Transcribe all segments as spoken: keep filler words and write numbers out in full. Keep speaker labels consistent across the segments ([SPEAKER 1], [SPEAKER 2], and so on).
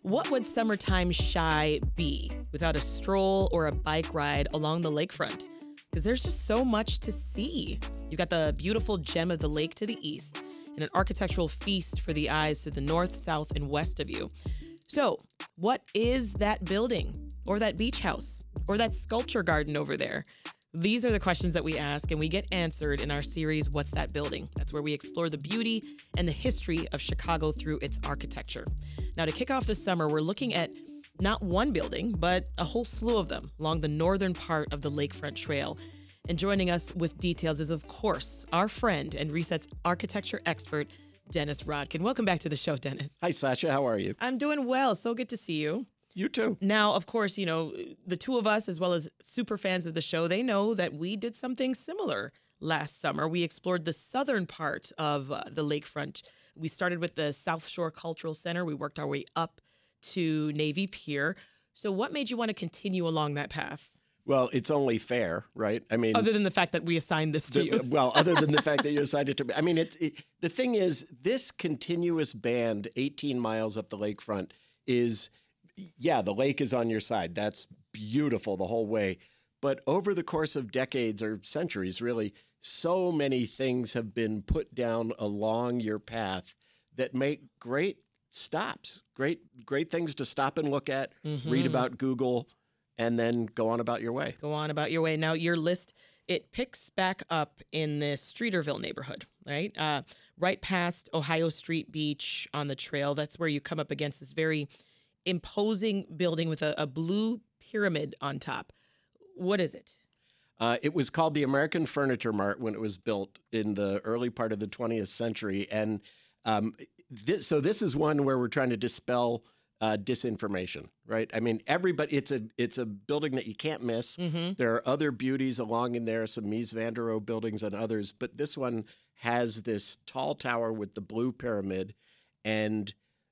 [SPEAKER 1] What would summertime shy be without a stroll or a bike ride along the lakefront? Because there's just so much to see. You've got the beautiful gem of the lake to the east and an architectural feast for the eyes to the north, south, and west of you. So, what is that building or that beach house or that sculpture garden over there? These are the questions that we ask and we get answered in our series, What's That Building? That's where we explore the beauty and the history of Chicago through its architecture. Now, to kick off the summer, we're looking at not one building, but a whole slew of them along the northern part of the Lakefront Trail. And joining us with details is, of course, our friend and Reset's architecture expert, Dennis Rodkin. Welcome back to the show, Dennis.
[SPEAKER 2] Hi, Sasha. How are you?
[SPEAKER 1] I'm doing well. So good to see you.
[SPEAKER 2] You too.
[SPEAKER 1] Now, of course, you know, the two of us, as well as super fans of the show, they know that we did something similar last summer. We explored the southern part of uh, the lakefront. We started with the South Shore Cultural Center. We worked our way up to Navy Pier. So what made you want to continue along that path?
[SPEAKER 2] Well, it's only fair, right? I mean,
[SPEAKER 1] Other than the fact that we assigned this to
[SPEAKER 2] the,
[SPEAKER 1] you.
[SPEAKER 2] well, other than the fact that you assigned it to me. I mean, it's it, the thing is, this continuous band, eighteen miles up the lakefront, is, yeah, the lake is on your side. That's beautiful the whole way. But over the course of decades or centuries, really, so many things have been put down along your path that make great stops, great, great things to stop and look at,
[SPEAKER 1] Mm-hmm.
[SPEAKER 2] read about, Google, and then go on about your way.
[SPEAKER 1] Go on about your way. Now, your list, it picks back up in the Streeterville neighborhood, right? Uh, right past Ohio Street Beach on the trail. That's where you come up against this very imposing building with a, a blue pyramid on top. What is it?
[SPEAKER 2] Uh, it was called the American Furniture Mart when it was built in the early part of the twentieth century. And um, this, so this is one where we're trying to dispel uh, disinformation, right? I mean, everybody, it's a it's a building that you can't miss.
[SPEAKER 1] Mm-hmm.
[SPEAKER 2] There are other beauties along in there, some Mies van der Rohe buildings and others, but this one has this tall tower with the blue pyramid. And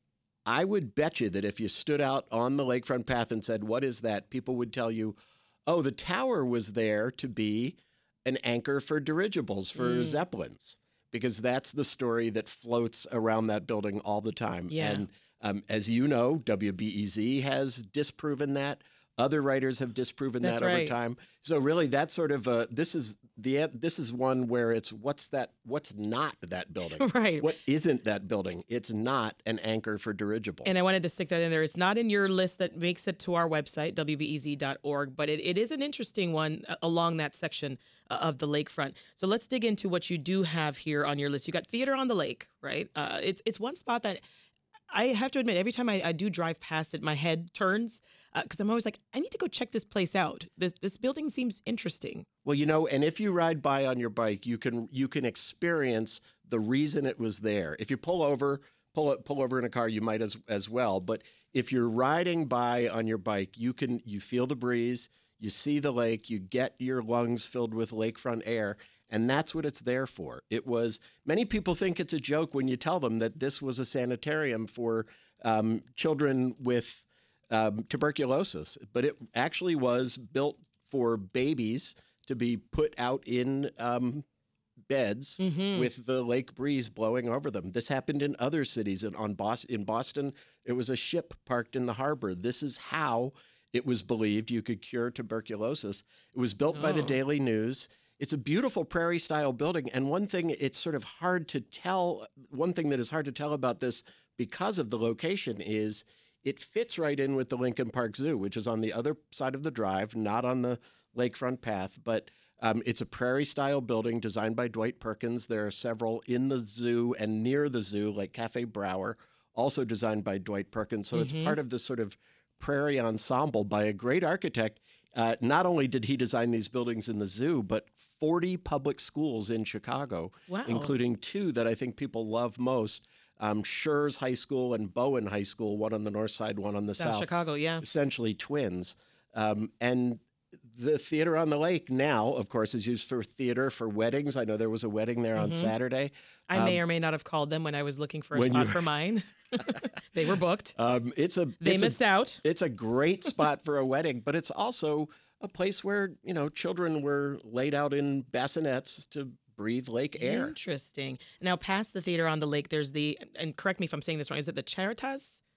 [SPEAKER 2] I would bet you that if you stood out on the lakefront path and said, what is that? People would tell you, oh, the tower was there to be an anchor for dirigibles, for
[SPEAKER 1] Mm.
[SPEAKER 2] Zeppelins, because that's the story that floats around that building all the time.
[SPEAKER 1] Yeah.
[SPEAKER 2] And um, as you know, W B E Z has disproven that. Other writers have disproven
[SPEAKER 1] That's
[SPEAKER 2] that over
[SPEAKER 1] right.
[SPEAKER 2] time. So really, that's sort of a, this is the this is one where it's what's that? What's not that building?
[SPEAKER 1] Right.
[SPEAKER 2] What isn't that building? It's not an anchor for dirigibles.
[SPEAKER 1] And I wanted to stick that in there. It's not in your list that makes it to our website, W B E Z dot org, but it, it is an interesting one uh, along that section uh, of the lakefront. So let's dig into what you do have here on your list. You got Theater on the Lake, right? Uh, it's it's one spot that I have to admit, every time I, I do drive past it, my head turns because I'm always like, I need to go check this place out. This, this building seems interesting.
[SPEAKER 2] Well, you know, and if you ride by on your bike, you can you can experience the reason it was there. If you pull over, pull pull over in a car, you might as as well. But if you're riding by on your bike, you can you feel the breeze, you see the lake, you get your lungs filled with lakefront air. And that's what it's there for. It was, many people think it's a joke when you tell them that this was a sanitarium for um, children with um, tuberculosis, but it actually was built for babies to be put out in um, beds
[SPEAKER 1] Mm-hmm.
[SPEAKER 2] with the lake breeze blowing over them. This happened in other cities. In, on Bos- in Boston, it was a ship parked in the harbor. This is how it was believed you could cure tuberculosis. It was built by the
[SPEAKER 1] Oh.
[SPEAKER 2] Daily News. It's a beautiful prairie-style building, and one thing it's sort of hard to tell, one thing that is hard to tell about this because of the location is it fits right in with the Lincoln Park Zoo, which is on the other side of the drive, not on the lakefront path, but um, it's a prairie-style building designed by Dwight Perkins. There are several in the zoo and near the zoo, like Cafe Brower, also designed by Dwight Perkins. So it's
[SPEAKER 1] Mhm.
[SPEAKER 2] part of this sort of prairie ensemble by a great architect. Uh, not only did he design these buildings in the zoo, but forty public schools in Chicago,
[SPEAKER 1] Wow.
[SPEAKER 2] including two that I think people love most, um, Schurz High School and Bowen High School, one on the north side, one on the
[SPEAKER 1] South
[SPEAKER 2] south,
[SPEAKER 1] Chicago, yeah.
[SPEAKER 2] essentially twins. Um, and the Theater on the Lake now, of course, is used for theater, for weddings. I know there was a wedding there on
[SPEAKER 1] Mhm.
[SPEAKER 2] Saturday.
[SPEAKER 1] I
[SPEAKER 2] Um,
[SPEAKER 1] may or may not have called them when I was looking for a
[SPEAKER 2] when
[SPEAKER 1] spot
[SPEAKER 2] you-
[SPEAKER 1] for mine. They were booked.
[SPEAKER 2] Um, it's a
[SPEAKER 1] They
[SPEAKER 2] it's a-
[SPEAKER 1] missed out.
[SPEAKER 2] It's a great spot for a wedding, but it's also a place where, you know, children were laid out in bassinets to breathe lake air.
[SPEAKER 1] Interesting. Now, past the Theater on the Lake, there's the, and correct me if I'm saying this wrong, is it the Charitas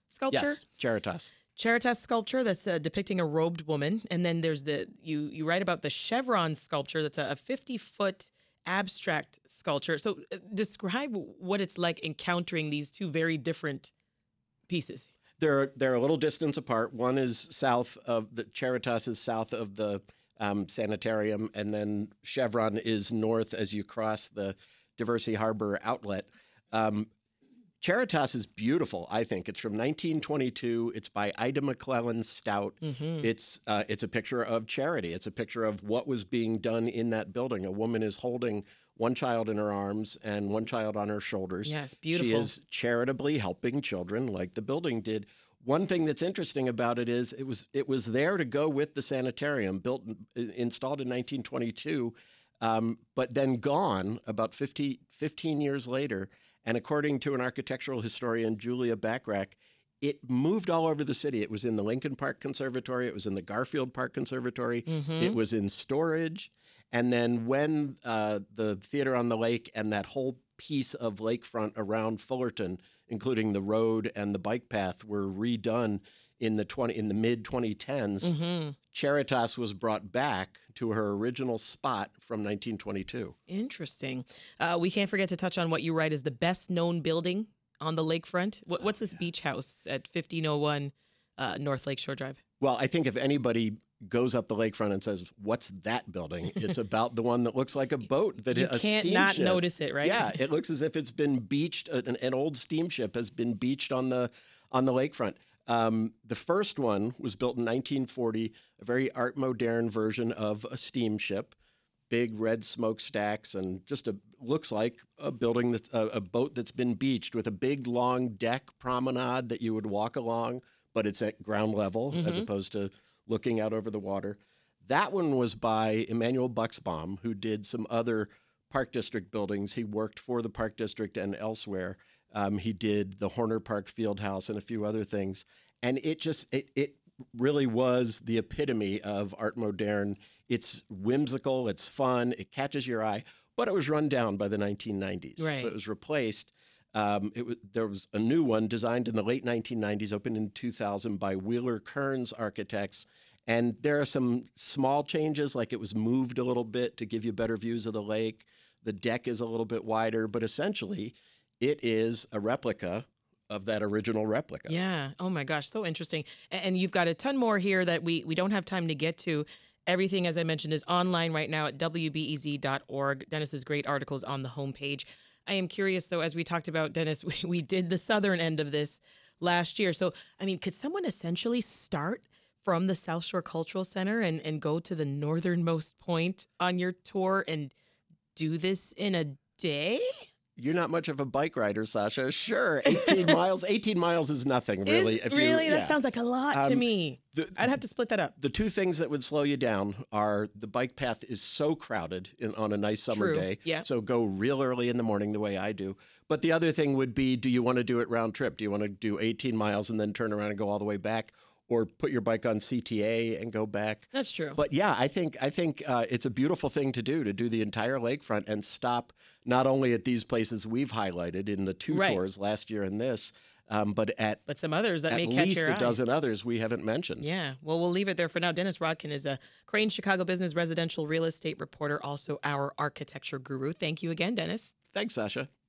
[SPEAKER 1] sculpture.
[SPEAKER 2] Yes, Charitas.
[SPEAKER 1] Charitas sculpture that's uh, depicting a robed woman, and then there's the you you write about the chevron sculpture that's a fifty foot abstract sculpture. So uh, describe what it's like encountering these two very different pieces.
[SPEAKER 2] They're they're a little distance apart. One is south of the Charitas is south of the um, sanitarium, and then Chevron is north as you cross the Diversey Harbor outlet. Um, Charitas is beautiful, I think. It's from nineteen twenty-two. It's by Ida McClellan Stout. Mm-hmm. It's uh, it's a picture of charity. It's a picture of what was being done in that building. A woman is holding one child in her arms and one child on her shoulders.
[SPEAKER 1] Yes, beautiful.
[SPEAKER 2] She is charitably helping children like the building did. One thing that's interesting about it is it was it was there to go with the sanitarium, built installed in nineteen twenty-two, um, but then gone about fifty, fifteen years later. And according to an architectural historian, Julia Bachrach, it moved all over the city. It was in the Lincoln Park Conservatory. It was in the Garfield Park Conservatory. Mm-hmm. It was in storage. And then when uh, the Theater on the Lake and that whole piece of lakefront around Fullerton, including the road and the bike path, were redone in the twenty in the mid twenty tens, mm-hmm. Charitas was brought back to her original spot from nineteen twenty-two.
[SPEAKER 1] Interesting. Uh, we can't forget to touch on what you write is the best known building on the lakefront. What, what's this beach house at fifteen oh one uh, North Lakeshore Drive?
[SPEAKER 2] Well, I think if anybody goes up the lakefront and says, "What's that building?" It's about the one that looks like a boat. That
[SPEAKER 1] you
[SPEAKER 2] a
[SPEAKER 1] can't
[SPEAKER 2] steamship.
[SPEAKER 1] not notice it, right?
[SPEAKER 2] Yeah, it looks as if it's been beached. An, an old steamship has been beached on the on the lakefront. Um, the first one was built in nineteen forty, a very art moderne version of a steamship, big red smokestacks, and just a looks like a building that's a, a boat that's been beached with a big long deck promenade that you would walk along, but it's at ground level mm-hmm. as opposed to looking out over the water. That one was by Emanuel Buxbaum, who did some other Park District buildings. He worked for the Park District and elsewhere. Um, he did the Horner Park Fieldhouse and a few other things. And it just, it, it really was the epitome of art moderne. It's whimsical, it's fun, it catches your eye, but it was run down by the nineteen nineties.
[SPEAKER 1] Right.
[SPEAKER 2] So it was replaced. Um, it was, there was a new one designed in the late nineteen nineties, opened in two thousand by Wheeler Kearns Architects. And there are some small changes, like it was moved a little bit to give you better views of the lake. The deck is a little bit wider, but essentially it is a replica of that original replica.
[SPEAKER 1] Yeah. Oh my gosh. So interesting. And you've got a ton more here that we, we don't have time to get to. Everything, as I mentioned, is online right now at W B E Z dot org. Dennis's great articles on the homepage. I am curious, though, as we talked about, Dennis, we, we did the southern end of this last year. So, I mean, could someone essentially start from the South Shore Cultural Center and, and go to the northernmost point on your tour and do this in a day?
[SPEAKER 2] You're not much of a bike rider, Sasha. Sure, eighteen miles. eighteen miles is nothing, really.
[SPEAKER 1] Is,
[SPEAKER 2] if you,
[SPEAKER 1] really? That
[SPEAKER 2] yeah.
[SPEAKER 1] sounds like a lot um, to me. The, I'd have to split that up.
[SPEAKER 2] The two things that would slow you down are the bike path is so crowded in, on a nice summer
[SPEAKER 1] True.
[SPEAKER 2] day.
[SPEAKER 1] Yeah.
[SPEAKER 2] So go real early in the morning the way I do. But the other thing would be, do you want to do it round trip? Do you want to do eighteen miles and then turn around and go all the way back? Or put your bike on C T A and go back.
[SPEAKER 1] That's true.
[SPEAKER 2] But yeah, I think I think uh, it's a beautiful thing to do, to do the entire lakefront and stop not only at these places we've highlighted in the two
[SPEAKER 1] right.
[SPEAKER 2] tours last year and this, um, but at
[SPEAKER 1] but some others that
[SPEAKER 2] at
[SPEAKER 1] may catch
[SPEAKER 2] least
[SPEAKER 1] your
[SPEAKER 2] a
[SPEAKER 1] eye.
[SPEAKER 2] dozen others we haven't mentioned.
[SPEAKER 1] Yeah. Well, we'll leave it there for now. Dennis Rodkin is a Crain's Chicago Business residential real estate reporter, also our architecture guru. Thank you again, Dennis.
[SPEAKER 2] Thanks, Sasha.